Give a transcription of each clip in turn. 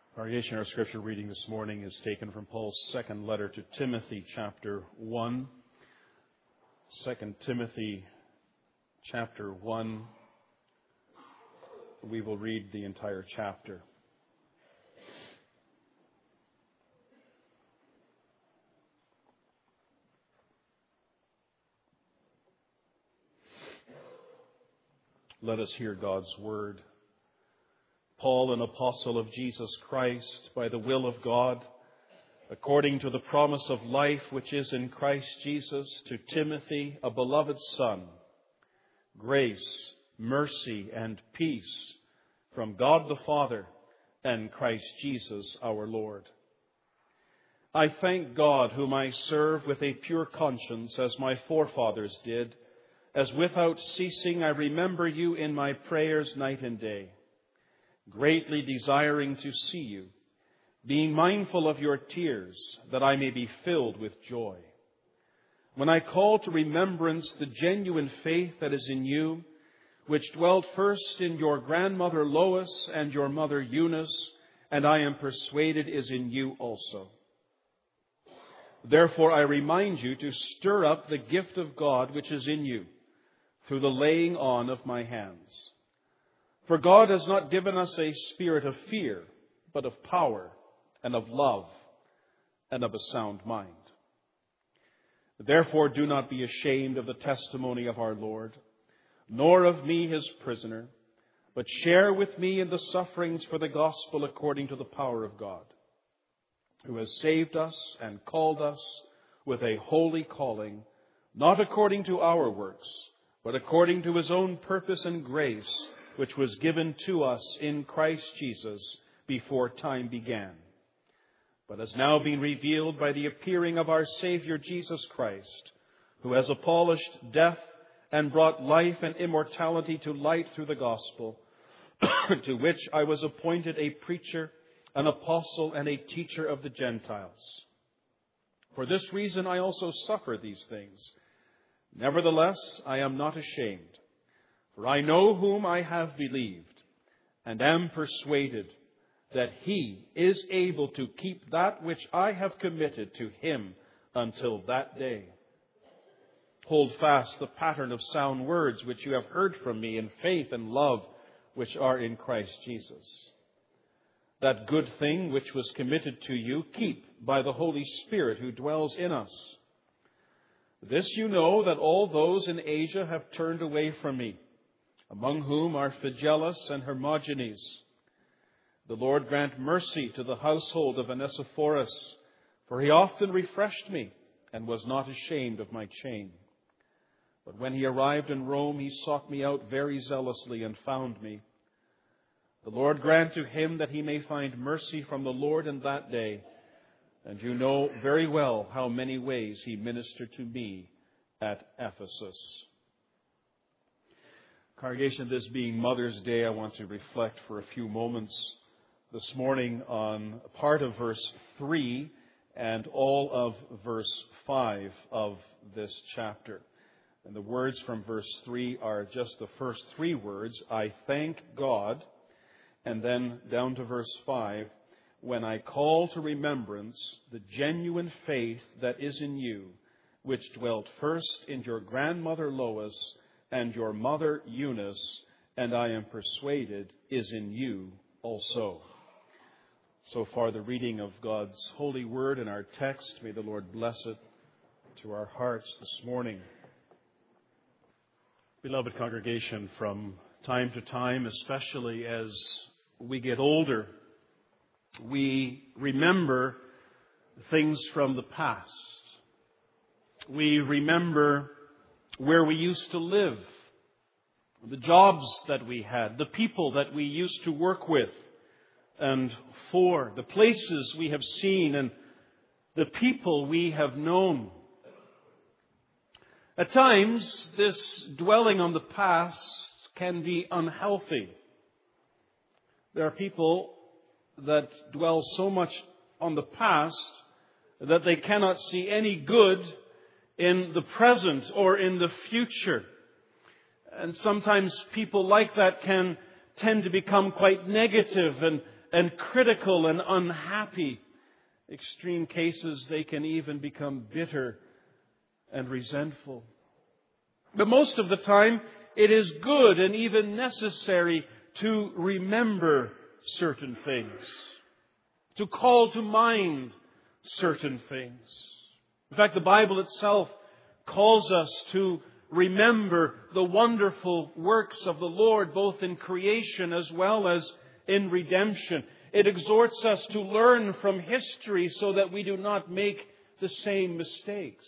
Variation of our scripture reading this morning is taken from Paul's second letter to Timothy, chapter 1. 2 Timothy, chapter 1. We will read the entire chapter. Let us hear God's word. Paul, an apostle of Jesus Christ, by the will of God, according to the promise of life which is in Christ Jesus, to Timothy, a beloved son, grace, mercy, and peace from God the Father and Christ Jesus our Lord. I thank God, whom I serve with a pure conscience, as my forefathers did, as without ceasing I remember you in my prayers night and day, greatly desiring to see you, being mindful of your tears, that I may be filled with joy. When I call to remembrance the genuine faith that is in you, which dwelt first in your grandmother Lois and your mother Eunice, and I am persuaded is in you also. Therefore I remind you to stir up the gift of God which is in you, through the laying on of my hands. For God has not given us a spirit of fear, but of power and of love and of a sound mind. Therefore do not be ashamed of the testimony of our Lord, nor of me his prisoner, but share with me in the sufferings for the gospel according to the power of God, who has saved us and called us with a holy calling, not according to our works, but according to his own purpose and grace, which was given to us in Christ Jesus before time began, but has now been revealed by the appearing of our Savior Jesus Christ, who has abolished death and brought life and immortality to light through the gospel, to which I was appointed a preacher, an apostle, and a teacher of the Gentiles. For this reason I also suffer these things. Nevertheless, I am not ashamed, for I know whom I have believed, and am persuaded that he is able to keep that which I have committed to him until that day. Hold fast the pattern of sound words which you have heard from me in faith and love which are in Christ Jesus. That good thing which was committed to you, keep by the Holy Spirit who dwells in us. This you know, that all those in Asia have turned away from me, among whom are Phygelus and Hermogenes. The Lord grant mercy to the household of Onesiphorus, for he often refreshed me and was not ashamed of my chain. But when he arrived in Rome, he sought me out very zealously and found me. The Lord grant to him that he may find mercy from the Lord in that day. And you know very well how many ways he ministered to me at Ephesus. Congregation, this being Mother's Day, I want to reflect for a few moments this morning on part of verse 3 and all of verse 5 of this chapter. And the words from verse 3 are just the first three words, I thank God, and then down to verse 5, when I call to remembrance the genuine faith that is in you, which dwelt first in your grandmother Lois and your mother Eunice, and I am persuaded is in you also. So far the reading of God's holy word in our text. May the Lord bless it to our hearts this morning. Beloved congregation, from time to time, especially as we get older, we remember things from the past. We remember where we used to live, the jobs that we had, the people that we used to work with and for, the places we have seen and the people we have known. At times, this dwelling on the past can be unhealthy. There are people that dwell so much on the past that they cannot see any good in the present or in the future. And sometimes people like that can tend to become quite negative and critical and unhappy. Extreme cases, they can even become bitter and resentful. But most of the time, it is good and even necessary to remember certain things, to call to mind certain things. In fact, the Bible itself calls us to remember the wonderful works of the Lord, both in creation as well as in redemption. It exhorts us to learn from history so that we do not make the same mistakes.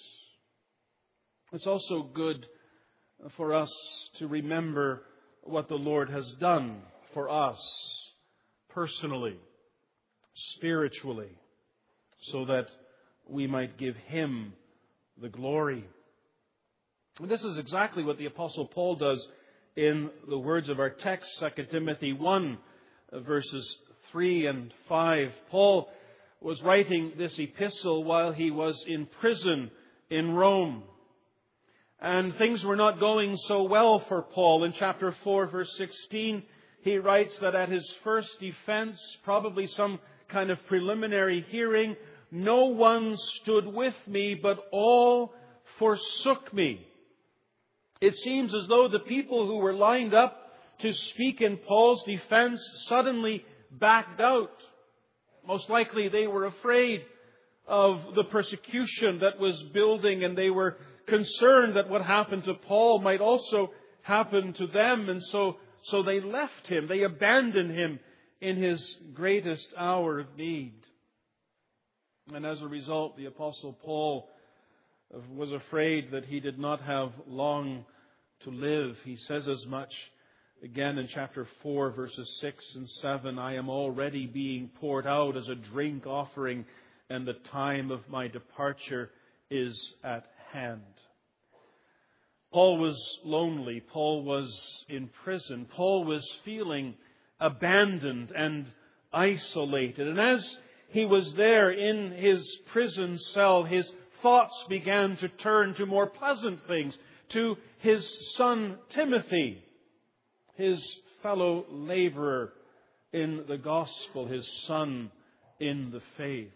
It's also good for us to remember what the Lord has done for us personally, spiritually, so that we might give Him the glory. And this is exactly what the Apostle Paul does in the words of our text, 2 Timothy 1, verses 3 and 5. Paul was writing this epistle while he was in prison in Rome. And things were not going so well for Paul. In chapter 4, verse 16, he writes that at his first defense, probably some kind of preliminary hearing, no one stood with me, but all forsook me. It seems as though the people who were lined up to speak in Paul's defense suddenly backed out. Most likely they were afraid of the persecution that was building, and they were concerned that what happened to Paul might also happen to them. And so they left him. They abandoned him in his greatest hour of need. And as a result, the Apostle Paul was afraid that he did not have long to live. He says as much again in chapter 4, verses 6 and 7. I am already being poured out as a drink offering, and the time of my departure is at hand. Paul was lonely. Paul was in prison. Paul was feeling abandoned and isolated. And as he was there in his prison cell, his thoughts began to turn to more pleasant things, to his son Timothy, his fellow laborer in the gospel, his son in the faith.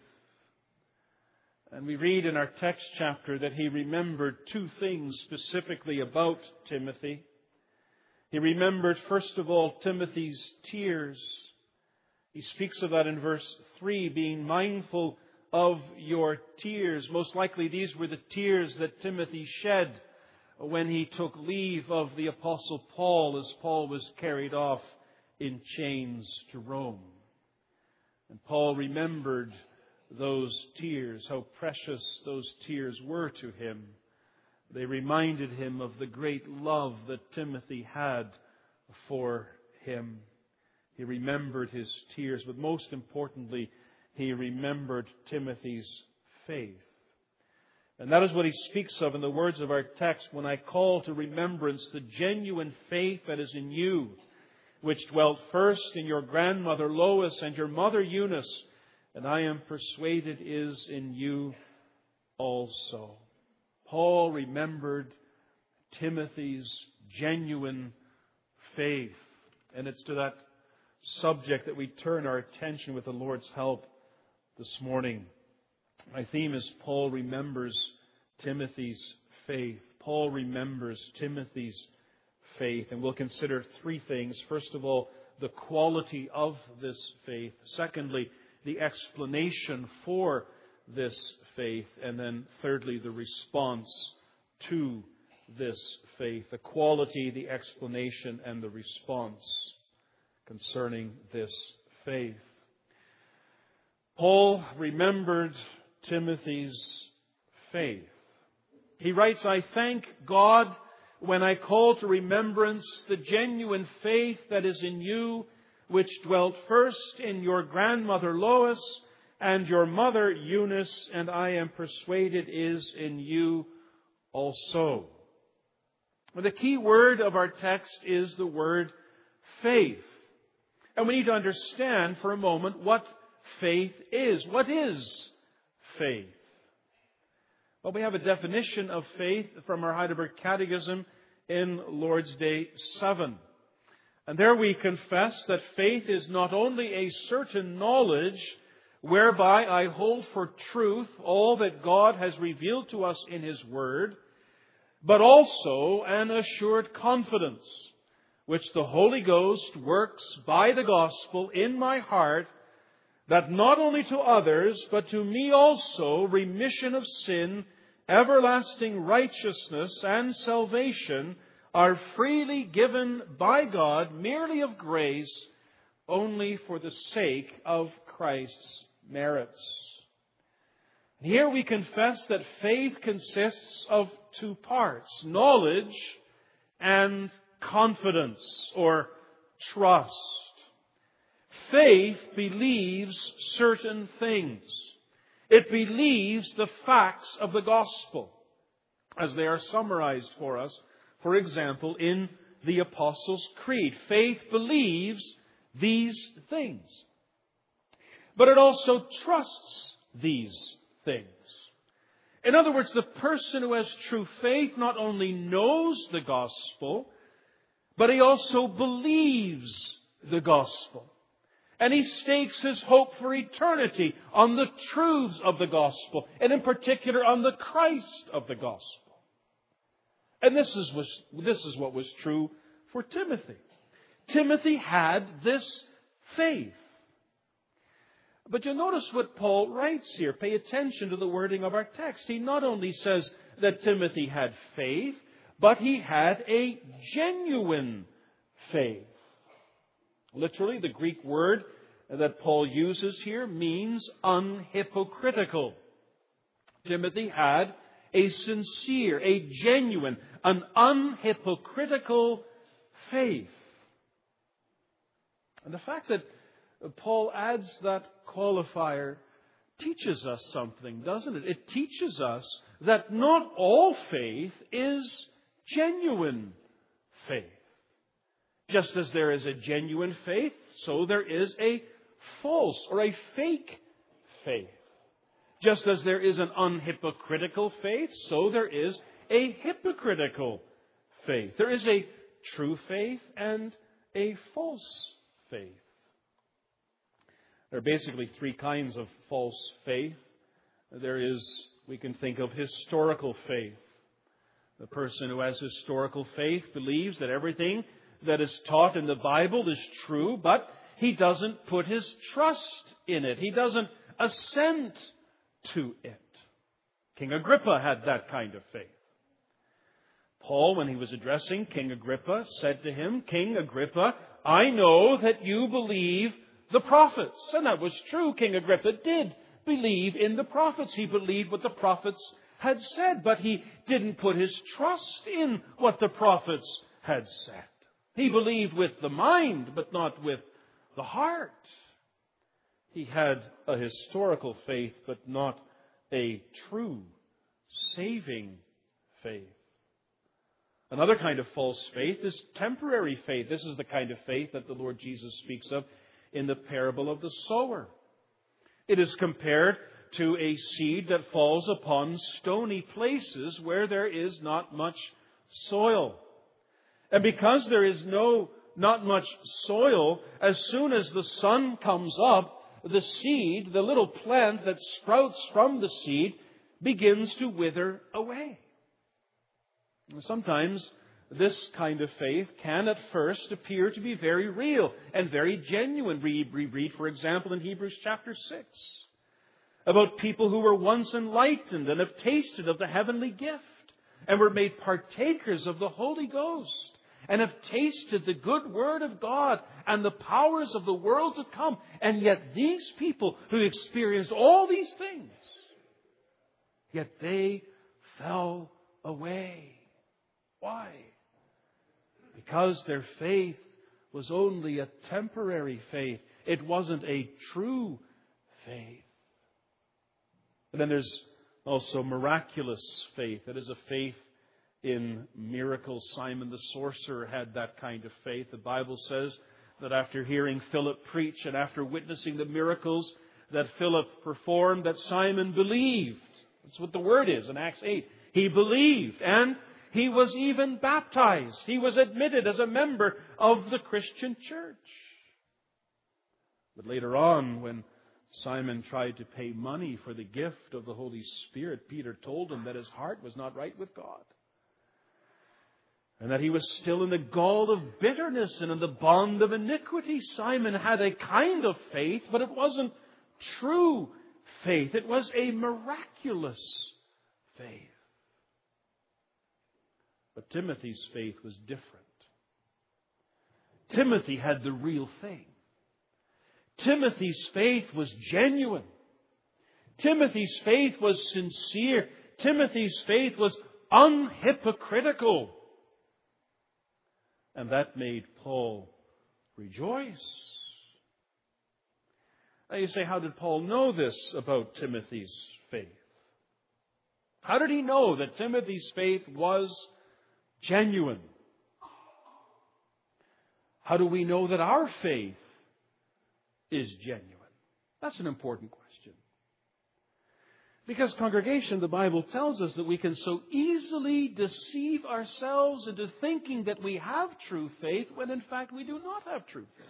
And we read in our text chapter that he remembered two things specifically about Timothy. He remembered, first of all, Timothy's tears. He speaks of that in verse 3, being mindful of your tears. Most likely these were the tears that Timothy shed when he took leave of the Apostle Paul as Paul was carried off in chains to Rome. And Paul remembered those tears, how precious those tears were to him. They reminded him of the great love that Timothy had for him. He remembered his tears, but most importantly, he remembered Timothy's faith. And that is what he speaks of in the words of our text, when I call to remembrance the genuine faith that is in you, which dwelt first in your grandmother Lois and your mother Eunice, and I am persuaded is in you also. Paul remembered Timothy's genuine faith. And it's to that subject that we turn our attention with the Lord's help this morning. My theme is Paul remembers Timothy's faith. Paul remembers Timothy's faith. And we'll consider three things. First of all, the quality of this faith. Secondly, the explanation for this faith. And then thirdly, the response to this faith. The quality, the explanation, and the response concerning this faith. Paul remembered Timothy's faith. He writes, I thank God when I call to remembrance the genuine faith that is in you, which dwelt first in your grandmother Lois and your mother Eunice, and I am persuaded is in you also. Well, the key word of our text is the word faith. And we need to understand for a moment what faith is. What is faith? Well, we have a definition of faith from our Heidelberg Catechism in Lord's Day 7. And there we confess that faith is not only a certain knowledge whereby I hold for truth all that God has revealed to us in His Word, but also an assured confidence, which the Holy Ghost works by the gospel in my heart, that not only to others, but to me also, remission of sin, everlasting righteousness, and salvation are freely given by God, merely of grace, only for the sake of Christ's merits. Here we confess that faith consists of two parts: knowledge and confidence or trust. Faith believes certain things. It believes the facts of the gospel, as they are summarized for us, for example, in the Apostles' Creed. Faith believes these things. But it also trusts these things. In other words, the person who has true faith not only knows the gospel, but he also believes the gospel. And he stakes his hope for eternity on the truths of the gospel, and in particular on the Christ of the gospel. And this is what was true for Timothy. Timothy had this faith. But you'll notice what Paul writes here. Pay attention to the wording of our text. He not only says that Timothy had faith, but he had a genuine faith. Literally, the Greek word that Paul uses here means unhypocritical. Timothy had a sincere, a genuine, an unhypocritical faith. And the fact that Paul adds that qualifier teaches us something, doesn't it? It teaches us that not all faith is genuine faith. Just as there is a genuine faith, so there is a false or a fake faith. Just as there is an unhypocritical faith, so there is a hypocritical faith. There is a true faith and a false faith. There are basically three kinds of false faith. There is, we can think of historical faith. The person who has historical faith believes that everything that is taught in the Bible is true, but he doesn't put his trust in it. He doesn't assent to it. King Agrippa had that kind of faith. Paul, when he was addressing King Agrippa, said to him, "King Agrippa, I know that you believe the prophets." And that was true. King Agrippa did believe in the prophets. He believed what the prophets had said, but he didn't put his trust in what the prophets had said. He believed with the mind, but not with the heart. He had a historical faith, but not a true, saving faith. Another kind of false faith is temporary faith. This is the kind of faith that the Lord Jesus speaks of in the parable of the sower. It is compared to a seed that falls upon stony places where there is not much soil. And because there is not much soil, as soon as the sun comes up, the seed, the little plant that sprouts from the seed, begins to wither away. Sometimes this kind of faith can at first appear to be very real and very genuine. We read, for example, in Hebrews chapter 6, about people who were once enlightened and have tasted of the heavenly gift and were made partakers of the Holy Ghost and have tasted the good word of God and the powers of the world to come. And yet these people who experienced all these things, yet they fell away. Why? Because their faith was only a temporary faith. It wasn't a true faith. And then there's also miraculous faith. It is a faith in miracles. Simon the sorcerer had that kind of faith. The Bible says that after hearing Philip preach and after witnessing the miracles that Philip performed, that Simon believed. That's what the word is in Acts 8. He believed, and He was even baptized. He was admitted as a member of the Christian church. But later on, when Simon tried to pay money for the gift of the Holy Spirit, Peter told him that his heart was not right with God, and that he was still in the gall of bitterness and in the bond of iniquity. Simon had a kind of faith, but it wasn't true faith. It was a miraculous faith. But Timothy's faith was different. Timothy had the real thing. Timothy's faith was genuine. Timothy's faith was sincere. Timothy's faith was unhypocritical. And that made Paul rejoice. Now you say, how did Paul know this about Timothy's faith? How did he know that Timothy's faith was genuine? How do we know that our faith is genuine? That's an important question. Because, congregation, the Bible tells us that we can so easily deceive ourselves into thinking that we have true faith when in fact we do not have true faith.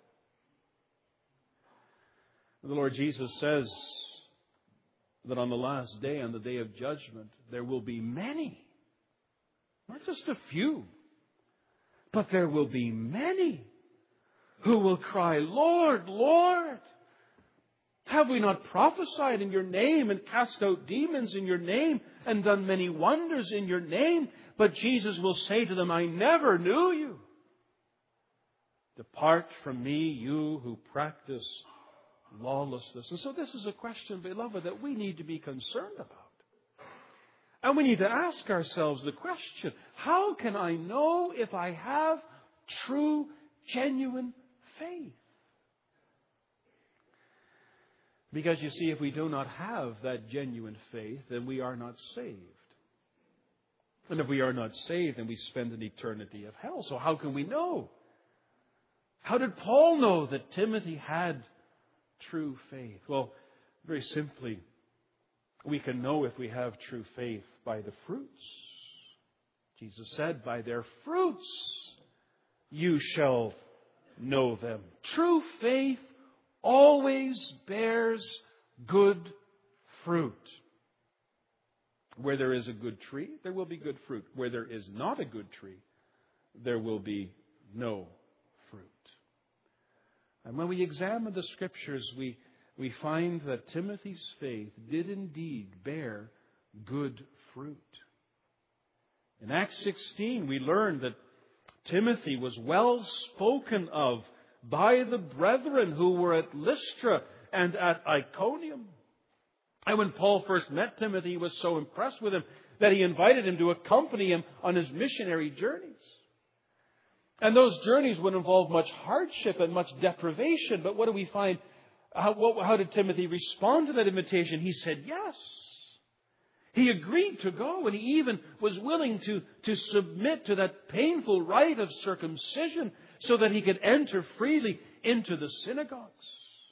The Lord Jesus says that on the last day, on the day of judgment, there will be many, not just a few, but there will be many who will cry, Lord, Lord, have we not prophesied in your name and cast out demons in your name and done many wonders in your name? But Jesus will say to them, I never knew you. Depart from me, you who practice lawlessness. And so this is a question, beloved, that we need to be concerned about. And we need to ask ourselves the question, how can I know if I have true, genuine faith? Because you see, if we do not have that genuine faith, then we are not saved. And if we are not saved, then we spend an eternity of hell. So how can we know? How did Paul know that Timothy had true faith? Well, very simply, we can know if we have true faith by the fruits. Jesus said, by their fruits you shall know them. True faith always bears good fruit. Where there is a good tree, there will be good fruit. Where there is not a good tree, there will be no fruit. And when we examine the Scriptures, we find that Timothy's faith did indeed bear good fruit. In Acts 16, we learn that Timothy was well spoken of by the brethren who were at Lystra and at Iconium. And when Paul first met Timothy, he was so impressed with him that he invited him to accompany him on his missionary journeys. And those journeys would involve much hardship and much deprivation. But what do we find? How did Timothy respond to that invitation? He said yes. He agreed to go, and he even was willing to submit to that painful rite of circumcision so that he could enter freely into the synagogues.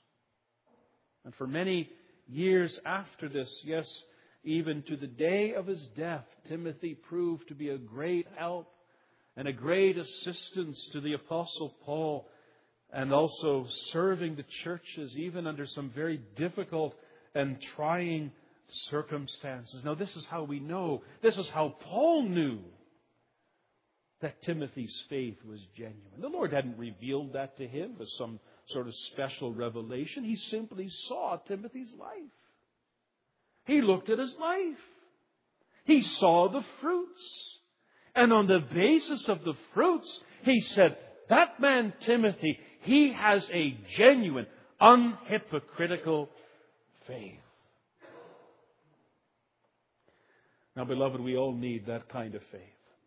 And for many years after this, yes, even to the day of his death, Timothy proved to be a great help and a great assistance to the Apostle Paul, and also serving the churches even under some very difficult and trying circumstances. Now, this is how we know, this is how Paul knew that Timothy's faith was genuine. The Lord hadn't revealed that to him as some sort of special revelation. He simply saw Timothy's life. He looked at his life. He saw the fruits. And on the basis of the fruits, he said, that man Timothy, he has a genuine, unhypocritical faith. Now, beloved, we all need that kind of faith.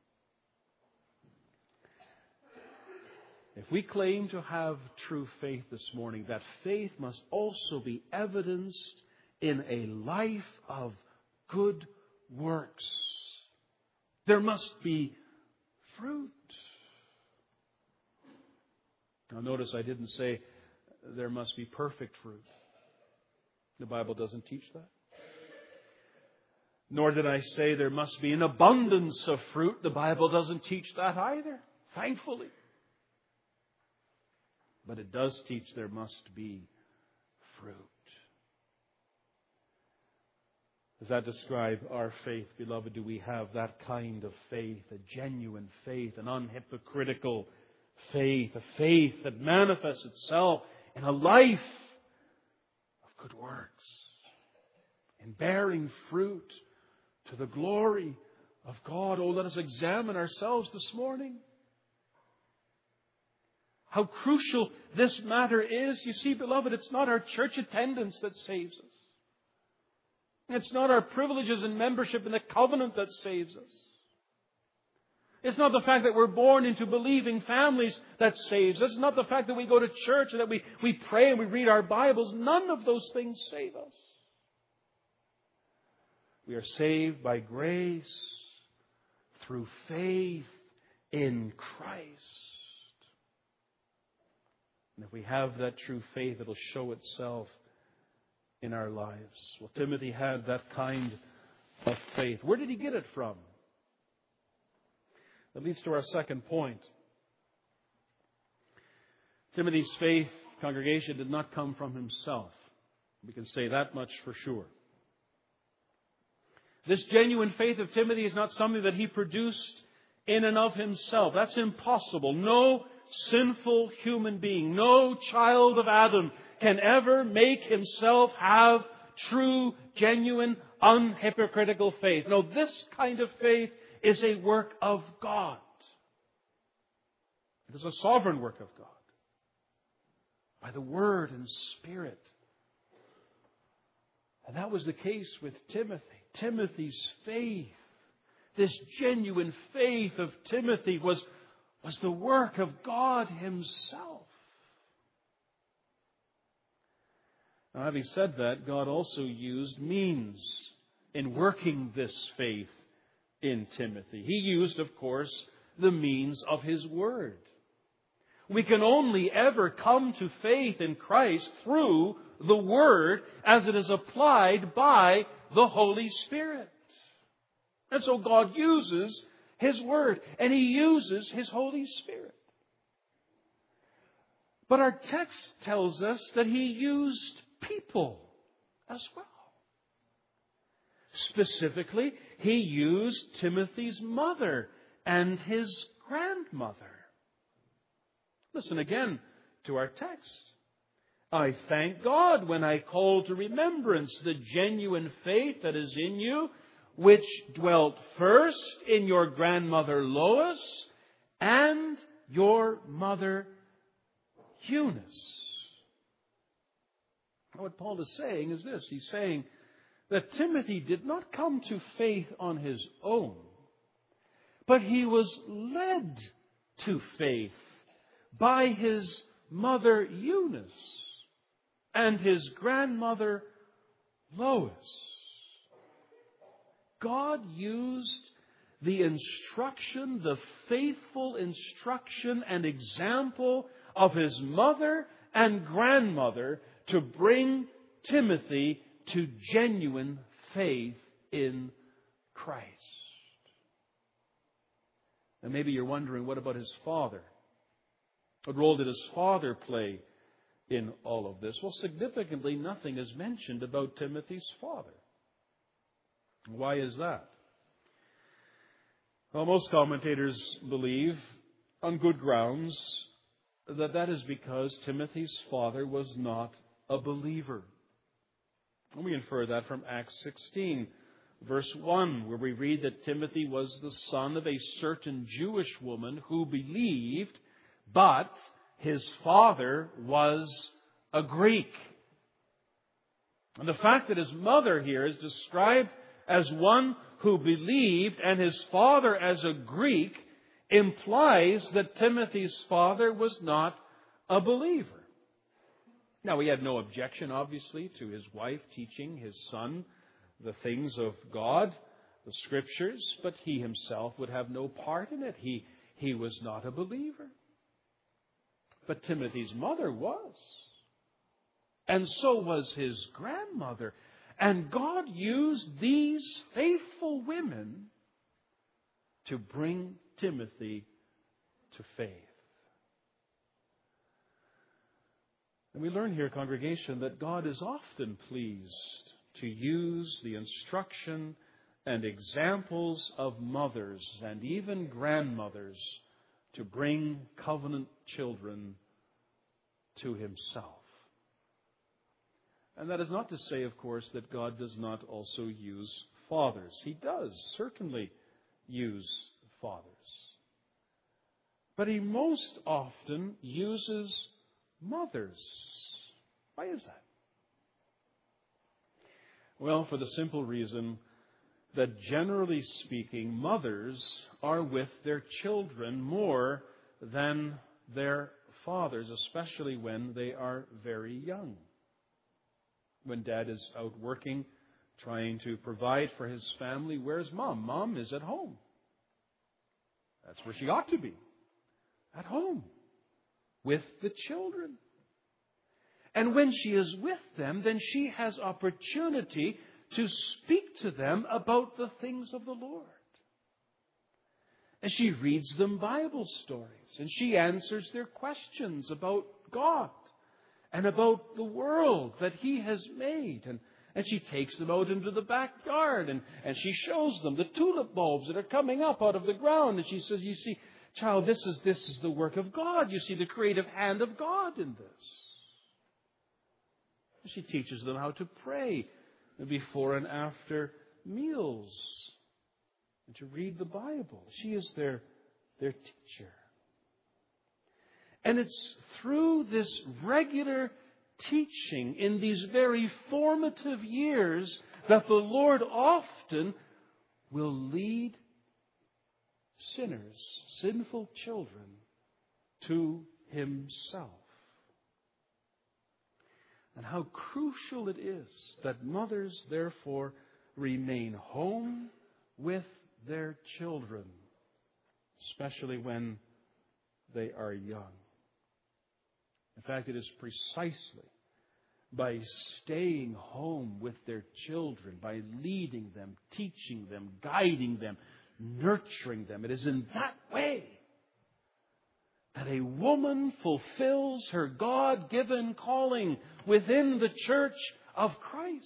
If we claim to have true faith this morning, that faith must also be evidenced in a life of good works. There must be fruit. Now notice I didn't say there must be perfect fruit. The Bible doesn't teach that. Nor did I say there must be an abundance of fruit. The Bible doesn't teach that either, thankfully. But it does teach there must be fruit. Does that describe our faith, beloved? Do we have that kind of faith, a genuine faith, an unhypocritical faith, a faith that manifests itself in a life of good works, in bearing fruit to the glory of God? Oh, let us examine ourselves this morning. How crucial this matter is. You see, beloved, it's not our church attendance that saves us. It's not our privileges and membership in the covenant that saves us. It's not the fact that we're born into believing families that saves us. It's not the fact that we go to church and that we pray and we read our Bibles. None of those things save us. We are saved by grace through faith in Christ. And if we have that true faith, it'll show itself in our lives. Well, Timothy had that kind of faith. Where did he get it from? That leads to our second point. Timothy's faith, congregation, did not come from himself. We can say that much for sure. This genuine faith of Timothy is not something that he produced in and of himself. That's impossible. No sinful human being, no child of Adam can ever make himself have true, genuine, unhypocritical faith. No, this kind of faith is a work of God. It is a sovereign work of God. By the Word and Spirit. And that was the case with Timothy. Timothy's faith, this genuine faith of Timothy was the work of God Himself. Now, having said that, God also used means in working this faith in Timothy. He used, of course, the means of His Word. We can only ever come to faith in Christ through the Word as it is applied by the Holy Spirit. And so God uses His Word and He uses His Holy Spirit. But our text tells us that He used people as well. Specifically, He used Timothy's mother and his grandmother. Listen again to our text. I thank God when I call to remembrance the genuine faith that is in you, which dwelt first in your grandmother Lois and your mother Eunice. What Paul is saying is this. He's saying that Timothy did not come to faith on his own, but he was led to faith by his mother Eunice and his grandmother Lois. God used the instruction, the faithful instruction and example of his mother and grandmother to bring Timothy to genuine faith in Christ. And maybe you're wondering, what about his father? What role did his father play in all of this? Well, significantly, nothing is mentioned about Timothy's father. Why is that? Well, most commentators believe, on good grounds, that is because Timothy's father was not a believer. And we infer that from Acts 16, verse 1, where we read that Timothy was the son of a certain Jewish woman who believed, but his father was a Greek. And the fact that his mother here is described as one who believed and his father as a Greek implies that Timothy's father was not a believer. Now, he had no objection, obviously, to his wife teaching his son the things of God, the Scriptures, but he himself would have no part in it. He was not a believer. But Timothy's mother was. And so was his grandmother. And God used these faithful women to bring Timothy to faith. And we learn here, congregation, that God is often pleased to use the instruction and examples of mothers and even grandmothers to bring covenant children to Himself. And that is not to say, of course, that God does not also use fathers. He does certainly use fathers. But He most often uses mothers. Why is that? Well, for the simple reason that generally speaking, mothers are with their children more than their fathers, especially when they are very young. When Dad is out working, trying to provide for his family, where's Mom? Mom is at home. That's where she ought to be. At home. With the children. And when she is with them, then she has opportunity to speak to them about the things of the Lord. And she reads them Bible stories. And she answers their questions about God and about the world that He has made. And she takes them out into the backyard and she shows them the tulip bulbs that are coming up out of the ground. And she says, you see, child, this is the work of God. You see the creative hand of God in this. She teaches them how to pray before and after meals and to read the Bible. She is their teacher. And it's through this regular teaching in these very formative years that the Lord often will lead sinners, sinful children, to Himself. And how crucial it is that mothers, therefore, remain home with their children, especially when they are young. In fact, it is precisely by staying home with their children, by leading them, teaching them, guiding them, nurturing them. It is in that way that a woman fulfills her God-given calling within the church of Christ.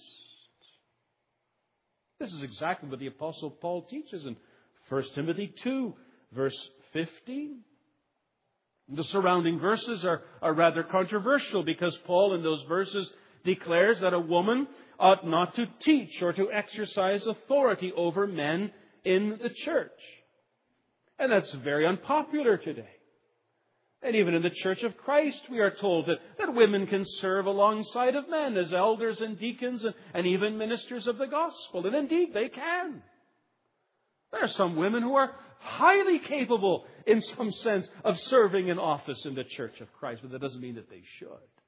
This is exactly what the Apostle Paul teaches in 1 Timothy 2, verse 15. The surrounding verses are rather controversial because Paul in those verses declares that a woman ought not to teach or to exercise authority over men in the church. And that's very unpopular today. And even in the Church of Christ, we are told that women can serve alongside of men as elders and deacons and even ministers of the gospel. And indeed, they can. There are some women who are highly capable, in some sense, of serving in office in the Church of Christ. But that doesn't mean that they should.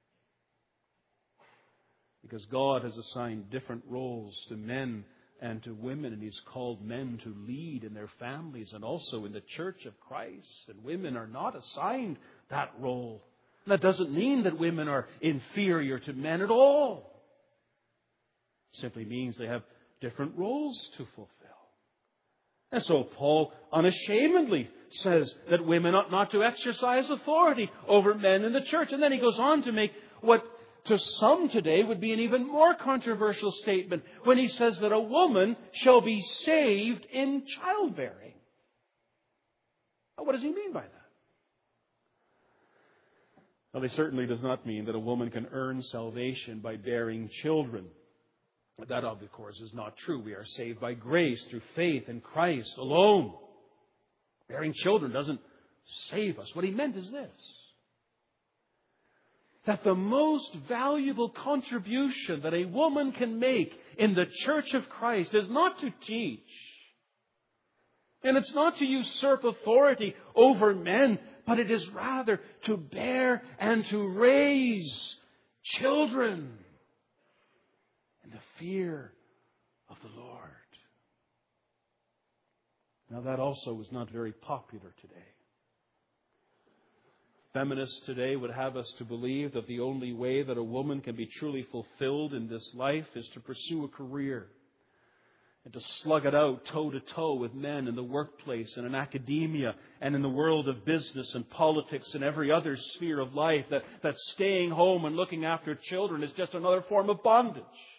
Because God has assigned different roles to men and to women, and He's called men to lead in their families and also in the Church of Christ. And women are not assigned that role. And that doesn't mean that women are inferior to men at all. It simply means they have different roles to fulfill. And so Paul unashamedly says that women ought not to exercise authority over men in the church. And then he goes on to make what to some today would be an even more controversial statement when he says that a woman shall be saved in childbearing. Now, what does he mean by that? Well, he certainly does not mean that a woman can earn salvation by bearing children. That, of course, is not true. We are saved by grace through faith in Christ alone. Bearing children doesn't save us. What he meant is this: that the most valuable contribution that a woman can make in the Church of Christ is not to teach. And it's not to usurp authority over men, but it is rather to bear and to raise children in the fear of the Lord. Now, that also is not very popular today. Feminists today would have us to believe that the only way that a woman can be truly fulfilled in this life is to pursue a career and to slug it out toe-to-toe with men in the workplace and in academia and in the world of business and politics and every other sphere of life, that staying home and looking after children is just another form of bondage.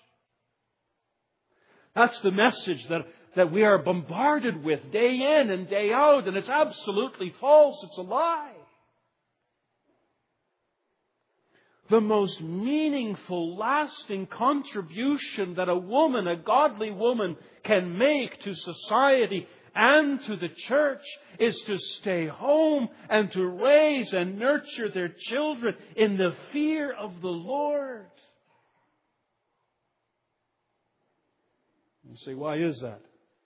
That's the message that we are bombarded with day in and day out, and it's absolutely false. It's a lie. The most meaningful, lasting contribution that a woman, a godly woman, can make to society and to the church is to stay home and to raise and nurture their children in the fear of the Lord. You say, why is that?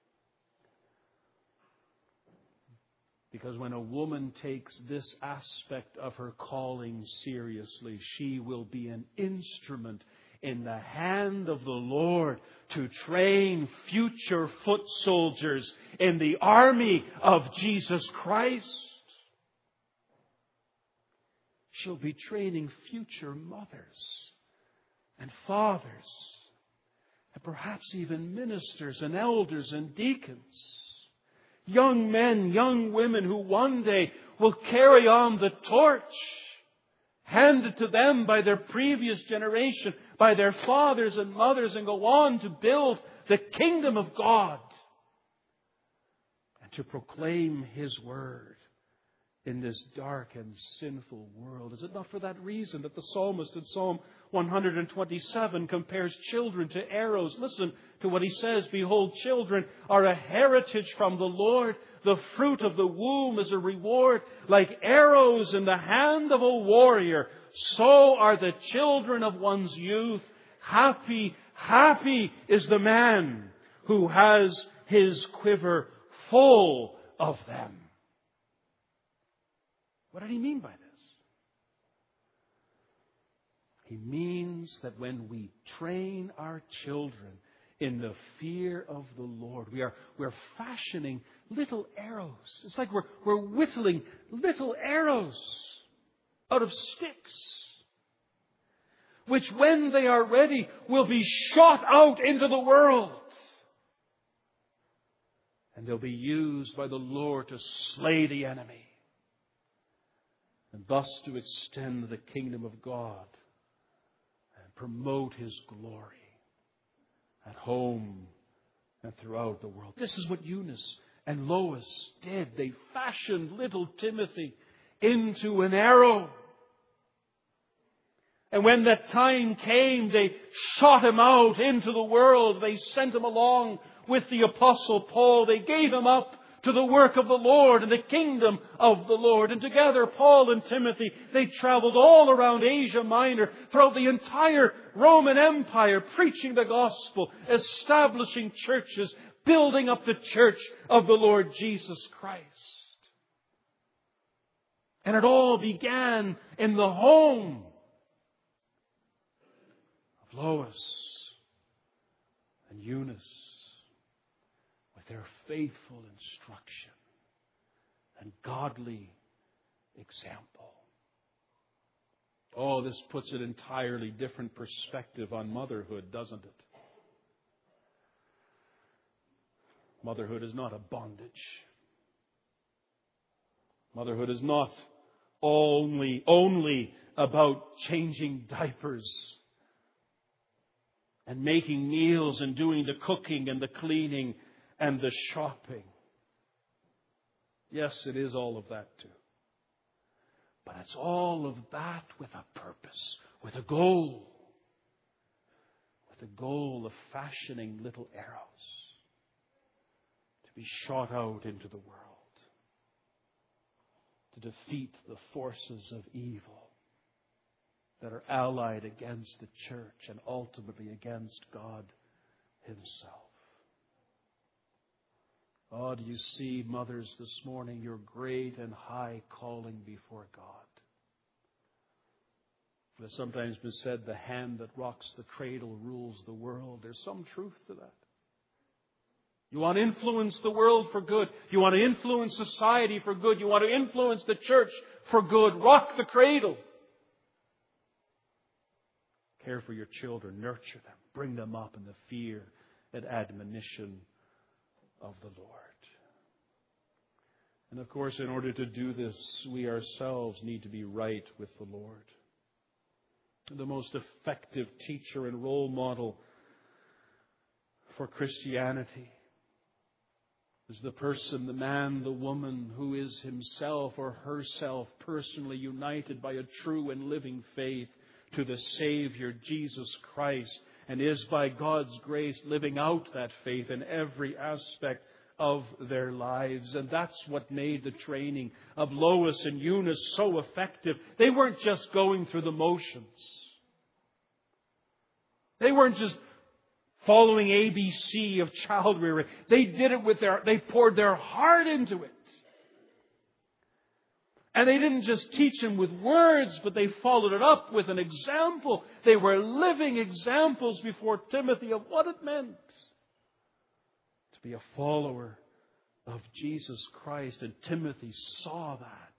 Because when a woman takes this aspect of her calling seriously, she will be an instrument in the hand of the Lord to train future foot soldiers in the army of Jesus Christ. She'll be training future mothers and fathers, and perhaps even ministers and elders and deacons. Young men, young women who one day will carry on the torch handed to them by their previous generation, by their fathers and mothers, and go on to build the kingdom of God and to proclaim His word in this dark and sinful world. Is it not for that reason that the psalmist in Psalm 127 compares children to arrows? Listen to what he says. Behold, children are a heritage from the Lord. The fruit of the womb is a reward. Like arrows in the hand of a warrior, so are the children of one's youth. Happy, happy is the man who has his quiver full of them. What did he mean by this? He means that when we train our children in the fear of the Lord, we're fashioning little arrows. It's like we're whittling little arrows out of sticks, which when they are ready will be shot out into the world. And they'll be used by the Lord to slay the enemy, and thus to extend the kingdom of God and promote His glory at home and throughout the world. This is what Eunice and Lois did. They fashioned little Timothy into an arrow. And when that time came, they shot him out into the world. They sent him along with the Apostle Paul. They gave him up to the work of the Lord and the kingdom of the Lord. And together, Paul and Timothy, they traveled all around Asia Minor, throughout the entire Roman Empire, preaching the gospel, establishing churches, building up the church of the Lord Jesus Christ. And it all began in the home of Lois and Eunice, their faithful instruction and godly example. Oh, this puts an entirely different perspective on motherhood, doesn't it? Motherhood is not a bondage. Motherhood is not only about changing diapers and making meals and doing the cooking and the cleaning and the shopping. Yes, it is all of that too. But it's all of that with a purpose, with a goal. With the goal of fashioning little arrows to be shot out into the world, to defeat the forces of evil that are allied against the church and ultimately against God Himself. Oh, do you see, mothers, this morning, your great and high calling before God? It has sometimes been said, the hand that rocks the cradle rules the world. There's some truth to that. You want to influence the world for good. You want to influence society for good. You want to influence the church for good. Rock the cradle. Care for your children. Nurture them. Bring them up in the fear and admonition of the Lord. And of course, in order to do this, we ourselves need to be right with the Lord. The most effective teacher and role model for Christianity is the person, the man, the woman who is himself or herself personally united by a true and living faith to the Savior, Jesus Christ, and is by God's grace living out that faith in every aspect of their lives. And that's what made the training of Lois and Eunice so effective. They weren't just going through the motions. They weren't just following ABC of child rearing. They did it they poured their heart into it. And they didn't just teach him with words, but they followed it up with an example. They were living examples before Timothy of what it meant to be a follower of Jesus Christ. And Timothy saw that.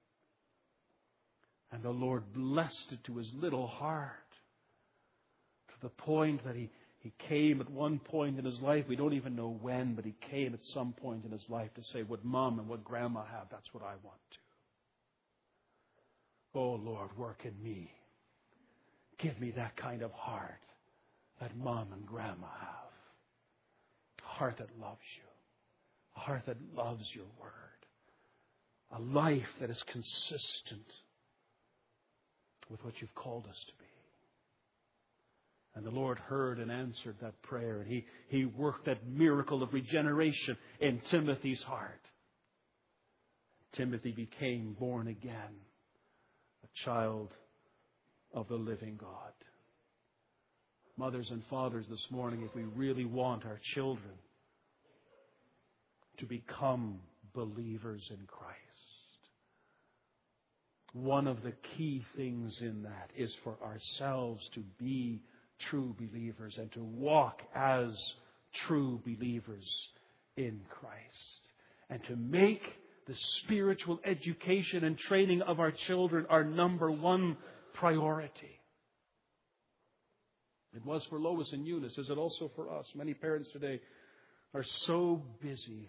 And the Lord blessed it to his little heart, to the point that he came at one point in his life, we don't even know when, but he came at some point in his life to say, what Mom and what Grandma have, that's what I want to. Oh, Lord, work in me. Give me that kind of heart that Mom and Grandma have. A heart that loves you. A heart that loves your word. A life that is consistent with what you've called us to be. And the Lord heard and answered that prayer. And He worked that miracle of regeneration in Timothy's heart. Timothy became born again, a child of the living God. Mothers and fathers, this morning, if we really want our children to become believers in Christ, one of the key things in that is for ourselves to be true believers and to walk as true believers in Christ. And to make the spiritual education and training of our children our number one priority. It was for Lois and Eunice. Is it also for us? Many parents today are so busy.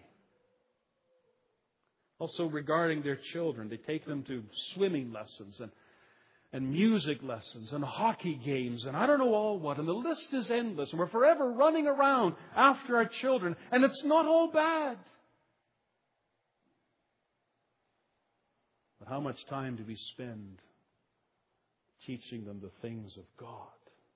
Also regarding their children, they take them to swimming lessons and music lessons and hockey games and I don't know all what. And the list is endless. And we're forever running around after our children. And it's not all bad. But how much time do we spend teaching them the things of God?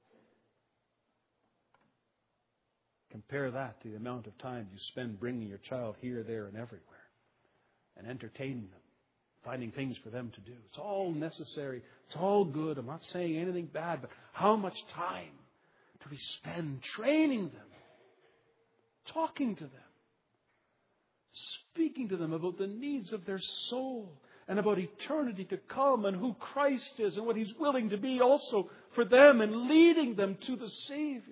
Compare that to the amount of time you spend bringing your child here, there, and everywhere. And entertaining them. Finding things for them to do. It's all necessary. It's all good. I'm not saying anything bad. But how much time do we spend training them? Talking to them. Speaking to them about the needs of their soul. And about eternity to come. And who Christ is. And what He's willing to be also for them. And leading them to the Savior.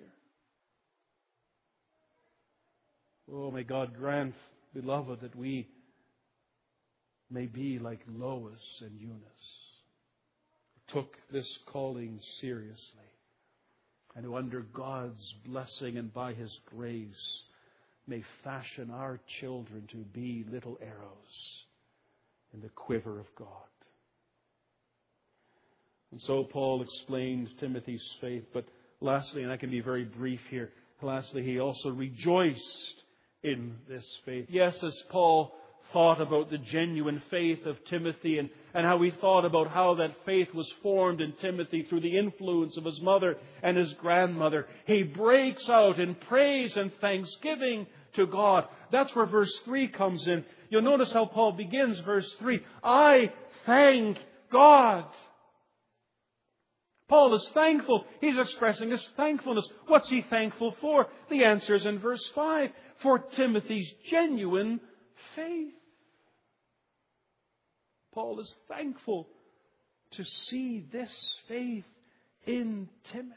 Oh, may God grant, beloved, that we may be like Lois and Eunice, who took this calling seriously, and who under God's blessing and by His grace may fashion our children to be little arrows in the quiver of God. And so Paul explained Timothy's faith, but lastly, and I can be very brief here, lastly, he also rejoiced in this faith. Yes, as Paul thought about the genuine faith of Timothy and how he thought about how that faith was formed in Timothy through the influence of his mother and his grandmother, he breaks out in praise and thanksgiving to God. That's where verse 3 comes in. You'll notice how Paul begins verse 3. I thank God. Paul is thankful. He's expressing his thankfulness. What's he thankful for? The answer is in verse 5. For Timothy's genuine faith. Paul is thankful to see this faith in Timothy.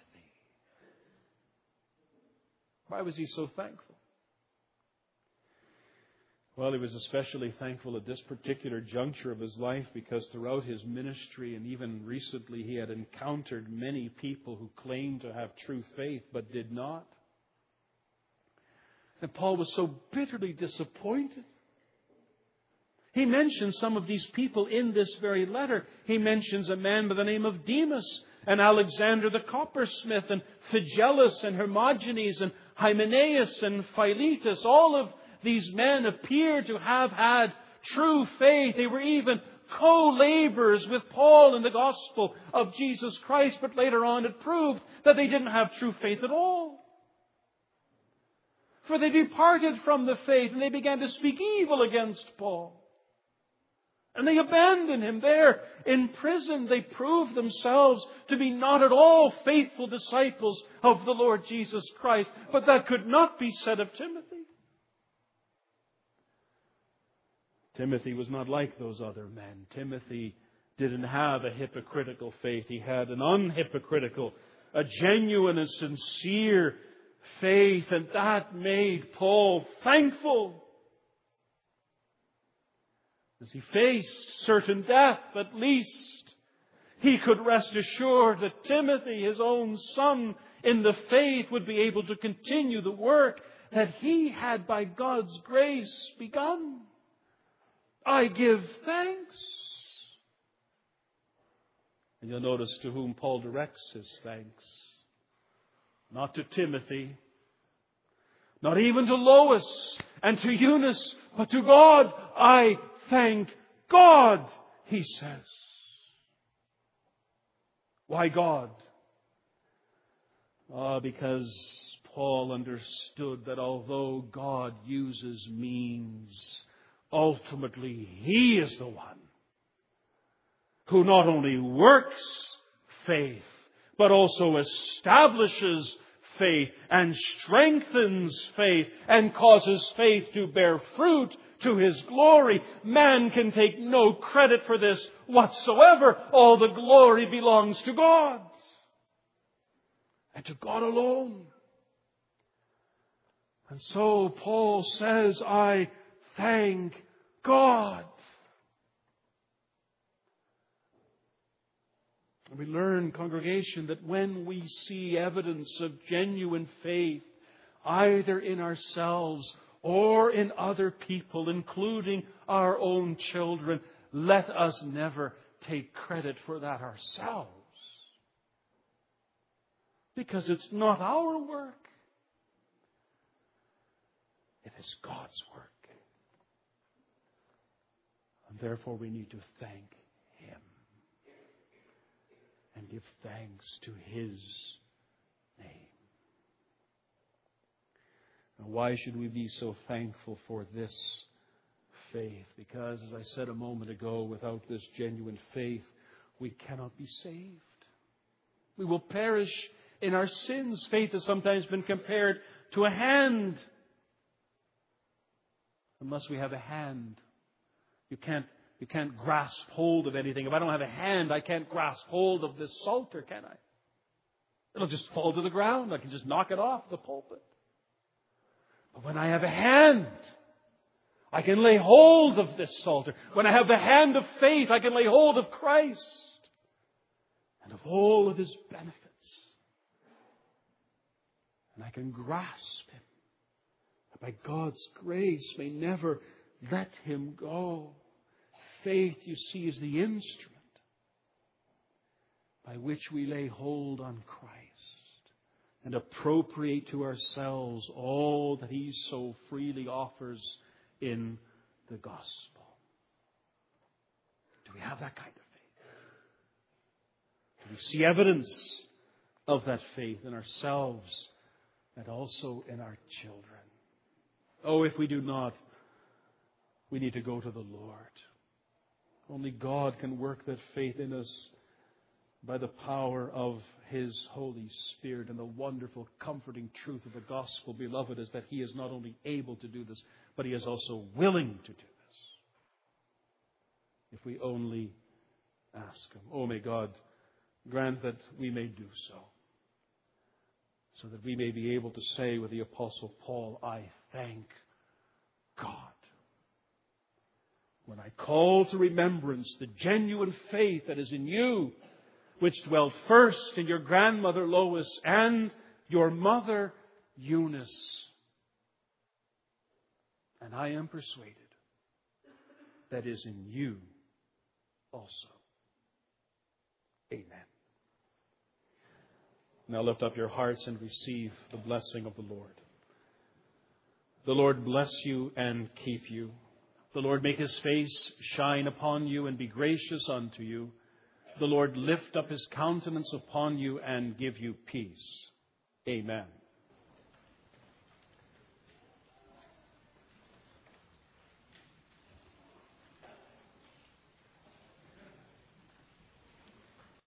Why was he so thankful? Well, he was especially thankful at this particular juncture of his life because throughout his ministry and even recently he had encountered many people who claimed to have true faith but did not. And Paul was so bitterly disappointed. He mentions some of these people in this very letter. He mentions a man by the name of Demas and Alexander the coppersmith and Phygellus and Hermogenes and Hymenaeus and Philetus. All of these men appear to have had true faith. They were even co-laborers with Paul in the gospel of Jesus Christ. But later on it proved that they didn't have true faith at all. For they departed from the faith and they began to speak evil against Paul. And they abandoned him there in prison. They proved themselves to be not at all faithful disciples of the Lord Jesus Christ. But that could not be said of Timothy. Timothy was not like those other men. Timothy didn't have a hypocritical faith. He had an unhypocritical, a genuine and sincere faith. And that made Paul thankful. As he faced certain death, at least, he could rest assured that Timothy, his own son in the faith, would be able to continue the work that he had by God's grace begun. I give thanks. And you'll notice to whom Paul directs his thanks. Not to Timothy, not even to Lois and to Eunice, but to God. I thank God, he says. Why God? Because Paul understood that although God uses means, ultimately he is the one who not only works faith, but also establishes faith and strengthens faith and causes faith to bear fruit to His glory. Man can take no credit for this whatsoever. All the glory belongs to God and to God alone. And so Paul says, I thank God. And we learn, congregation, that when we see evidence of genuine faith, either in ourselves or in other people, including our own children, let us never take credit for that ourselves. Because it's not our work. It is God's work. And therefore we need to thank Him and give thanks to His name. Now, why should we be so thankful for this faith? Because, as I said a moment ago, without this genuine faith, we cannot be saved. We will perish in our sins. Faith has sometimes been compared to a hand. Unless we have a hand, you can't grasp hold of anything. If I don't have a hand, I can't grasp hold of this psalter, can I? It'll just fall to the ground. I can just knock it off the pulpit. But when I have a hand, I can lay hold of this psalter. When I have the hand of faith, I can lay hold of Christ and of all of His benefits. And I can grasp Him. By God's grace, may never let Him go. Faith, you see, is the instrument by which we lay hold on Christ and appropriate to ourselves all that He so freely offers in the gospel. Do we have that kind of faith? Do we see evidence of that faith in ourselves and also in our children? Oh, if we do not, we need to go to the Lord. Only God can work that faith in us by the power of His Holy Spirit. And the wonderful, comforting truth of the gospel, beloved, is that He is not only able to do this, but He is also willing to do this. If we only ask Him. Oh, may God grant that we may do so that we may be able to say with the Apostle Paul, I thank God when I call to remembrance the genuine faith that is in you, which dwelt first in your grandmother Lois and your mother Eunice. And I am persuaded that is in you also. Amen. Now lift up your hearts and receive the blessing of the Lord. The Lord bless you and keep you. The Lord make His face shine upon you and be gracious unto you. The Lord lift up His countenance upon you and give you peace. Amen.